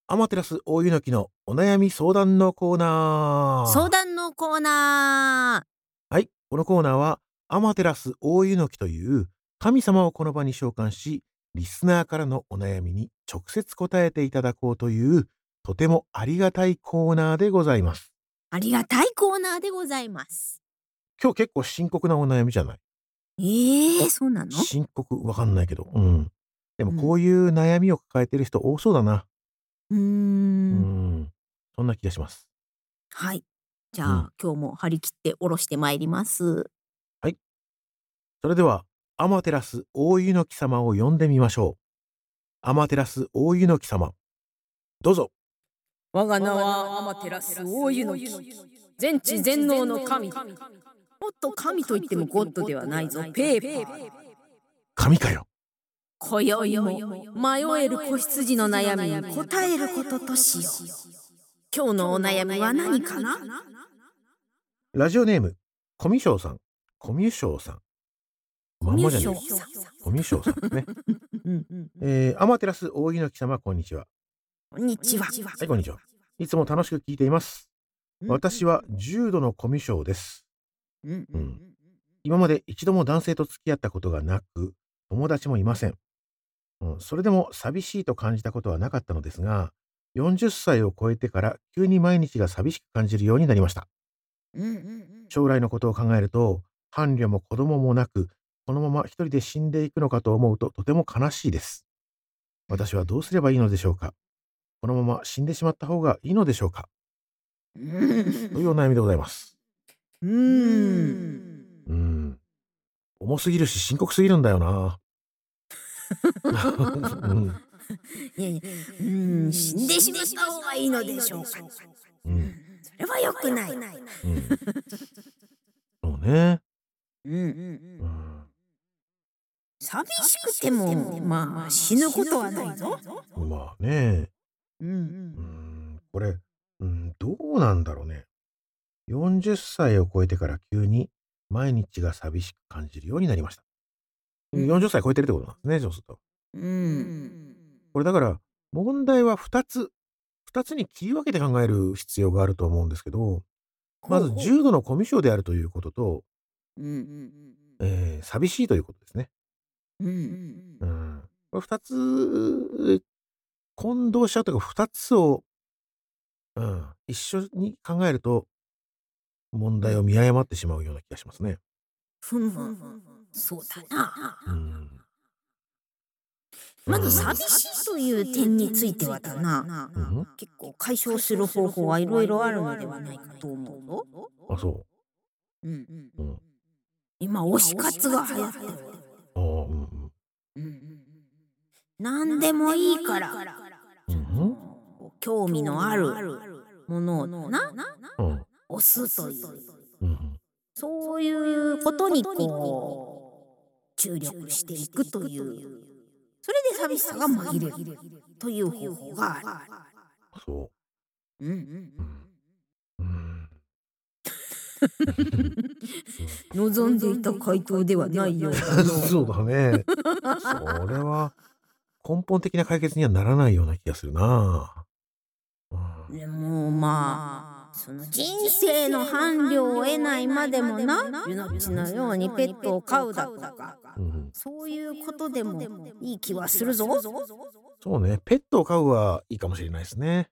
アマテラス大柚木のお悩み相談のコーナー。 相談のコーナー。 はい、このコーナーはアマテラス大柚木という神様をこの場に召喚し、リスナーからのお悩みに直接答えていただこうという、とてもありがたいコーナーでございます。 ありがたいコーナーでございます。 今日結構深刻なお悩みじゃない？ そうなの？ 深刻わかんないけど、でもこうん。 ういう悩みを抱えてる人多そうだな。 うーん。 そんな気がします。 はい。じゃうん。 あ、今日も張り切って下ろしてまいります。 はい。それでは、アマテラス大柚木様を呼んでみましょう。アマテラス大柚木様、どうぞ。 我が名はアマテラス大湯の木。全知全能の神。もっと神と言ってもゴッドではないぞ、ペーパー。 神かよ。 今宵も迷える子羊の悩みに答えることとしよう。今日のお悩みは何かな？ ラジオネーム、コミュ障さん。コミュ障さん。まんまじゃねえよ。コミュ障さんね。アマテラス大柚木様、こんにちは。 こんにちは。 はい、こんにちは。いつも楽しく聞いています。私は重度のコミュ障です。今まで一度も男性と付き合ったことがなく、友達もいません。それでも寂しいと感じたことはなかったのですが、40歳を超えてから急に毎日が寂しく感じるようになりました。将来のことを考えると、伴侶も子供もなく、このまま一人で死んでいくのかと思うととても悲しいです。私はどうすればいいのでしょうか？このまま死んでしまった方がいいのでしょうか？というお悩みでございます。重すぎるし深刻すぎるんだよな。 いやいや、死んでしまった方がいいのでしょうか。それは良くない。 そうね。 寂しくても、まあ、死ぬことはないぞ。 まあね。これ、どうなんだろうね。40歳を超えてから急に毎日が寂しく感じるようになりました。40歳超えてるってことなんですね、そうすると。これだから、問題は2つに切り分けて考える必要があると思うんですけど、まず重度のコミュ障であるということと、寂しいということですね。これ2つ混同しちゃうというか、2つを、一緒に考えると、問題を見誤ってしまうような気がしますね。 そうだな。 うん。 まず寂しいという点についてはだな、結構解消する方法はいろいろあるのではないかと思うぞ。 あ、そう。 今、推し活が流行ってる。何でもいいから、興味のあるものを押すという、そういうことに注力していくという、それで寂しさが紛れるという方法がある。 そう。 望んでいた回答ではないようだそうだね。それは根本的な解決にはならないような気がするな。 でもまあ、その人生の伴侶を得ないまでもな、命のようにペットを飼うだとか、そういうことでもいい気はするぞ。 そうね、ペットを飼うはいいかもしれないですね。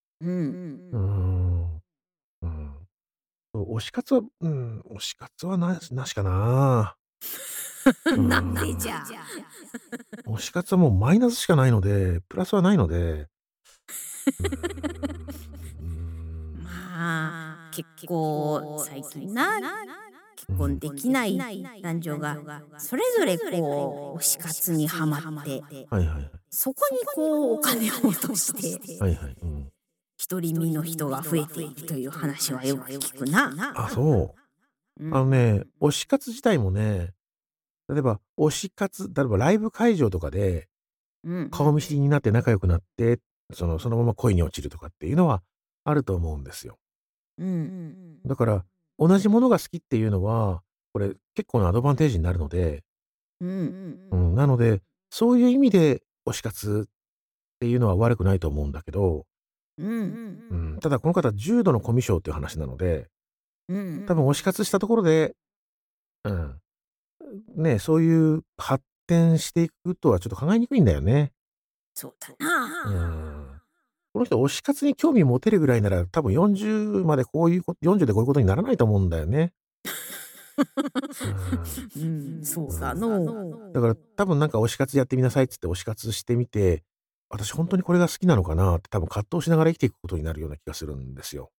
推し活は、推し活はなしかな。 なんでじゃ。 推し活はもうマイナスしかないので、プラスはないので。 まあ、結構最近な、結婚できない男女がそれぞれ推し活にはまって、そこにお金を落として、独り身の人が増えているという話はよく聞くな。 あ、そう。推し活自体もね、例えば推し活、例えばライブ会場とかで、顔見知りになって仲良くなって、そのまま恋に落ちるとかっていうのはあると思うんですよ。だから、同じものが好きっていうのは、これ結構なアドバンテージになるので、なので、そういう意味で推し活ていうのは悪くないと思うんだけど、ただこの方重度のコミュ障っていう話なので、多分推し活したところで、ね、そういう発展していくとはちょっと考えにくいんだよね。 そうだな。 この人推し活に興味持てるぐらいなら、多分40まで40でこういうことにならないと思うんだよね。 そうだの。 だから多分なんか推し活やってみなさいっつって推し活してみて、私本当にこれが好きなのかなって多分葛藤しながら生きていくことになるような気がするんですよ。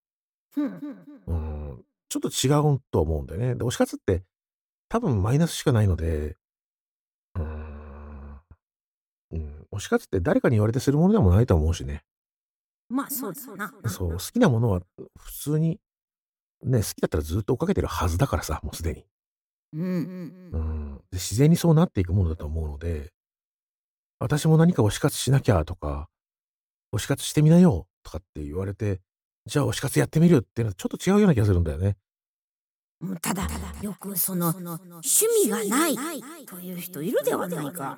ちょっと違うと思うんだよね。で、推し活って多分マイナスしかないので、うーん、推し活って誰かに言われてするものでもないと思うしね。 まあ、そうだな。 そう、好きなものは普通に、ね、好きだったらずっと追っかけてるはずだからさ、もうすでに。で、自然にそうなっていくものだと思うので、私も何か推し活しなきゃとか、推し活してみなよとかって言われて、じゃあ推し活やってみるっていうのはちょっと違うような気がするんだよね。 ただ、よく趣味がないという人いるではないか。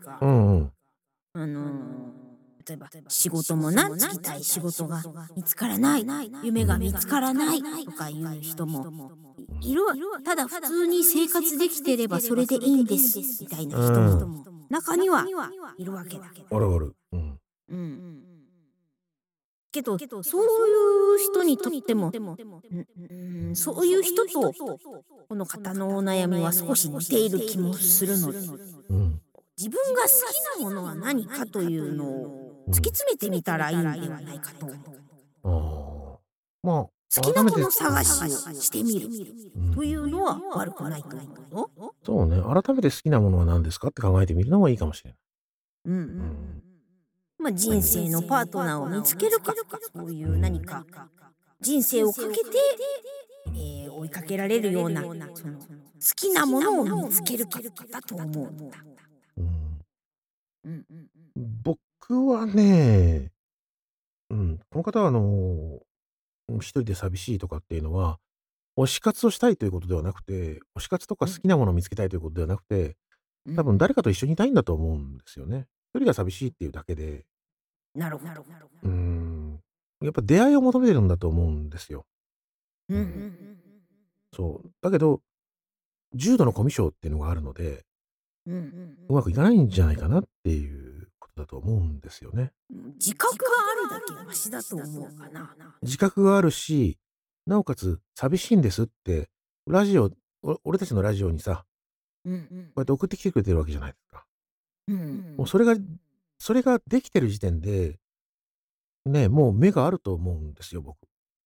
例えば、仕事もつきたい仕事が見つからない、夢が見つからないとかいう人もいるわ。ただ、普通に生活できてればそれでいいんです、みたいな人も中にはいるわけだけど。 あるある。 けど、そういう人にとっても、そういう人と、この方のお悩みは少し似ている気もするので、自分が好きなものは何かというのを突き詰めてみたらいいのではないかと思う。 まあ、 好きなもの探しをしてみるというのは悪くないと思うよ。 そうね。改めて好きなものは何ですかって考えてみるのもいいかもしれない。 人生のパートナーを見つけるか、そういう何か人生をかけて、追いかけられるような好きなものを見つけるかだと思うんだ。 僕はね、この方は一人で寂しいとかっていうのは、推し活をしたいということではなくて、推し活とか好きなものを見つけたいということではなくて、多分誰かと一緒にいたいんだと思うんですよね。一人が寂しいっていうだけで。 なるほど。 やっぱ出会いを求めてるんだと思うんですよ。そう。だけど、重度のコミュ障っていうのがあるので、うまくいかないんじゃないかなっていうことだと思うんですよね。 自覚があるだけマシだと思うかな。 自覚があるし、なおかつ寂しいんですって、俺たちのラジオにさ、こうやって送ってきてくれてるわけじゃないですか。もうそれができてる時点で、ね、もう目があると思うんですよ、僕。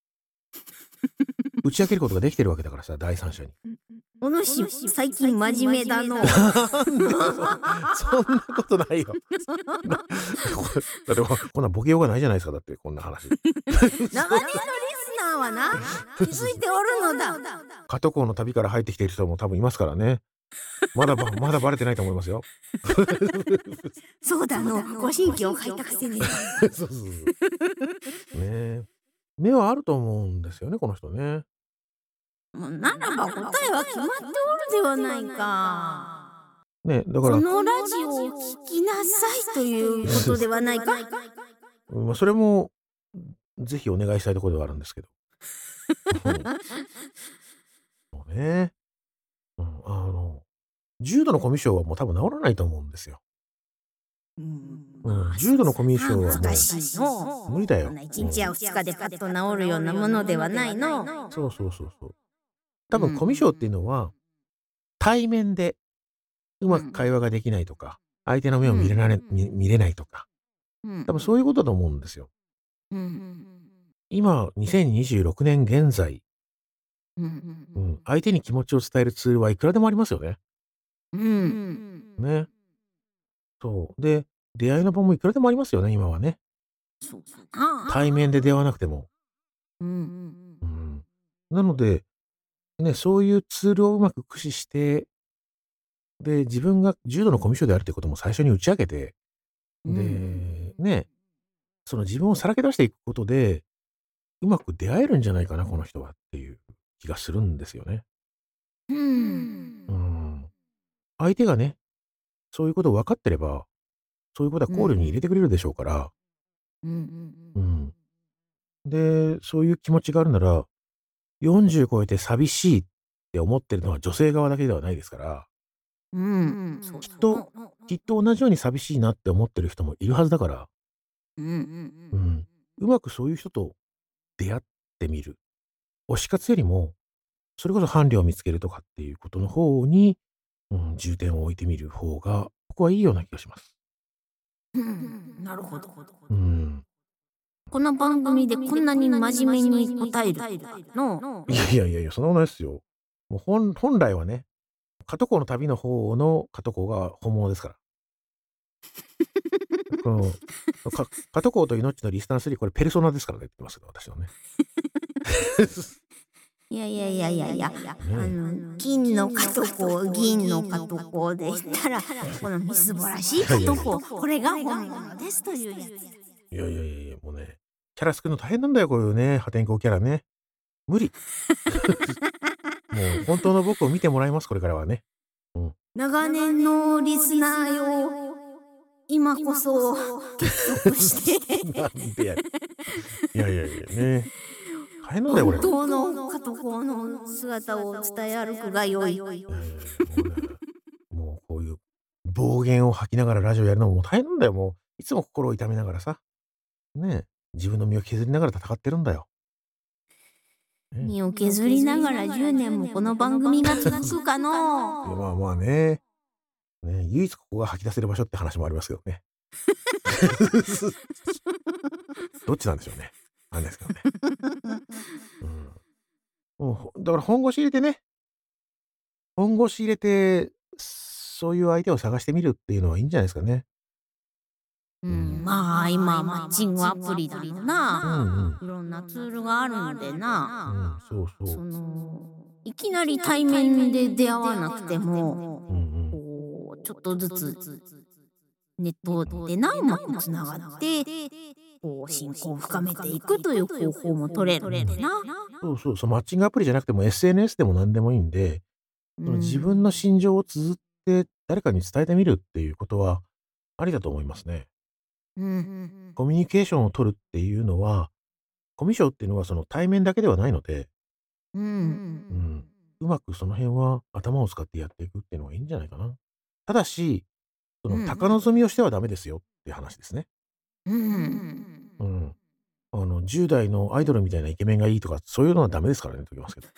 打ち明けることができてるわけだからさ、第三者に。 お主、最近真面目だの。 そんなことないよ。だってこんなボケようがないじゃないですか、だってこんな話。 長年のリスナーはな、気づいておるのだ。 加藤港の旅から入ってきている人も多分いますからね。まだバレてないと思いますよ。 そうだの、ご新規を開拓せねえ。そう。ね、目はあると思うんですよね、この人ね。 ならば答えは決まっておるではないか。 ね、だから。 このラジオを聞きなさいということではないか。 それも、ぜひお願いしたいところではあるんですけど。そうね。重度のコミュ障はもう多分治らないと思うんですよ。重度のコミュ障はもう無理だよ。 1日や2日でパッと治るようなものではないの。 そう。多分コミュ障っていうのは、対面でうまく会話ができないとか、相手の目を見れないとか、多分そういうことだと思うんですよ。今、2026年現在、相手に気持ちを伝えるツールはいくらでもありますよね。ね。そう。で、出会いの場もいくらでもありますよね、今はね。対面で出会わなくても。なので、ね、そういうツールをうまく駆使して、で、自分が重度のコミュ障であるということも最初に打ち明けて、で、ね、その自分をさらけ出していくことで、うまく出会えるんじゃないかな、この人はっていう気がするんですよね。相手がね、そういうことを分かってれば、そういうことは考慮に入れてくれるでしょうから。 うん。で、そういう気持ちがあるなら、40超えて寂しいって思ってるのは女性側だけではないですから、 そうそう。 きっと、きっと同じように寂しいなって思ってる人もいるはずだから、うん。うまくそういう人と出会ってみる。推し活よりも、それこそ伴侶を見つけるとかっていうことの方に、重点を置いてみる方が、僕はいいような気がします。 なるほど。 うん。 この番組でこんなに真面目に答えるの。 いや、そんなことないですよ。もう本来はね、加藤公の旅の方の加藤公が本物ですから。この、加藤公と命のリスナー3、これペルソナですからねって言ってますけど、私のね。 いや、 ね金の加藤公、銀の加藤公で言ったら、このみすぼらしい加藤公、これが本物ですというやつ。 いや、もうね、キャラ作るの大変なんだよ、こういうね、破天荒キャラね。無理。もう本当の僕を見てもらいます、これからはね。 長年のリスナーよ、今こそ結束してなんでや。いやね。大変なんだよ、これ。 本当の加藤公の姿を伝え歩くがよい。 もうね、もうこういう暴言を吐きながらラジオやるのももう大変なんだよ、もう。いつも心を痛めながらさ、ね、自分の身を削りながら戦ってるんだよ。 身を削りながら10年もこの番組が続くかのまあね。唯一ここが吐き出せる場所って話もありますけどね。どっちなんでしょうね。あんないですけどね。もうだから本腰入れてね、本腰入れて、そういう相手を探してみるっていうのはいいんじゃないですかね。 まあ今マッチングアプリだのな、いろんなツールがあるのでな、 そう。 いきなり対面で出会わなくても、こうちょっとずつネットでうまくつながって、こう親交を深めていくという方法も取れるんでな。 そう、マッチングアプリじゃなくても SNS でも何でもいいんで、その自分の心情を綴って誰かに伝えてみるっていうことはありだと思いますね。コミュニケーションを取るっていうのは、コミュ障っていうのはその対面だけではないので、うまくその辺は頭を使ってやっていくっていうのがいいんじゃないかな。ただし、その高望みをしてはダメですよっていう話ですね。10代のアイドルみたいなイケメンがいいとか、そういうのはダメですからね、と言いますけど。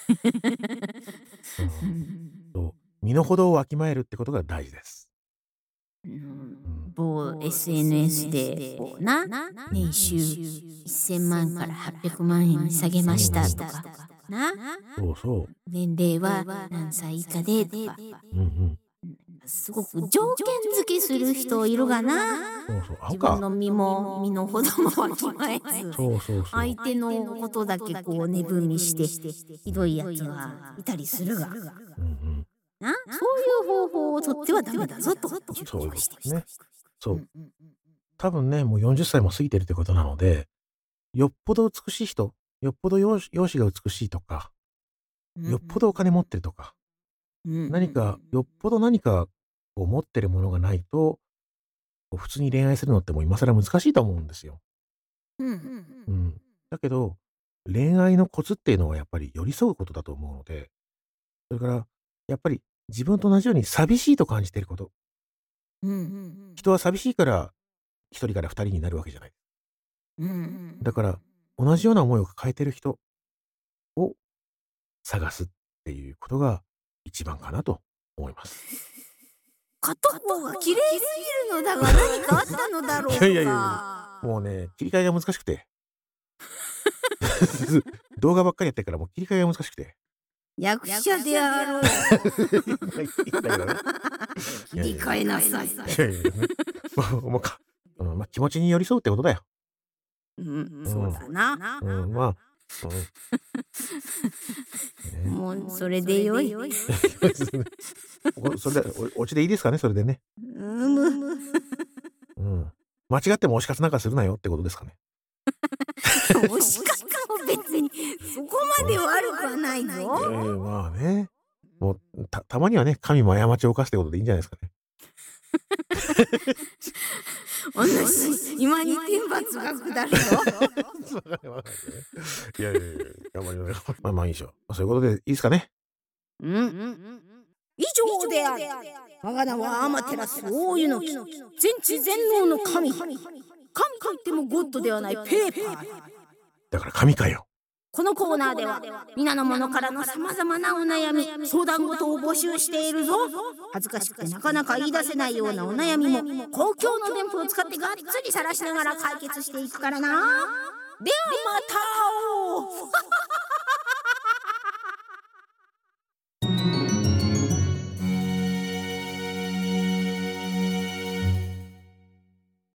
身の程をわきまえるってことが大事です。 某 SNS でこうな、年収1000万から800万円に下げましたとかな、 そう。 年齢は何歳以下でとか、すごく条件付けする人いるがな。自分の身の程もわきまえず、相手のことだけこう値踏みしてひどいやつがいたりするが、そういう方法をとってはダメだぞと主張してきた。 多分ね、もう40歳も過ぎてるってことなので、よっぽど美しい人、よっぽど容姿が美しいとか、よっぽどお金持ってるとか、よっぽど何かこう持ってるものがないと、普通に恋愛するのってもう今更難しいと思うんですよ。だけど、恋愛のコツっていうのはやっぱり寄り添うことだと思うので、それからやっぱり自分と同じように寂しいと感じていること。人は寂しいから1人から2人になるわけじゃない。だから同じような思いを抱えている人を探すっていうことが一番かなと思います。 片方が綺麗すぎるのだが何かあったのだろうか。 いや、もうね、切り替えが難しくて。動画ばっかりやってるからもう切り替えが難しくて。 役者であろう。切り替えなさい。 気持ちに寄り添うってことだよ。 そうだな。もうそれでよい。 それでお家でいいですかね、それでね。間違っても推し活なんかするなよってことですかね。 推し活も別にそこまで悪くはないぞ。 まあね。もうたまにはね、神も過ちを犯すってことでいいんじゃないですかね。 お主今に天罰が下るぞ。 いやいやいや、頑張ります。まあまあいいでしょう。そういうことでいいですかね。 以上である。我が名は天照大湯の木、全知全能の神。神といってもゴッドではないペーパー。 だから神かよ。 このコーナーでは皆の者からのさまざまなお悩み、相談事を募集しているぞ。恥ずかしくてなかなか言い出せないようなお悩みも公共の電波を使ってがっつり晒しながら解決していくからな。ではまた。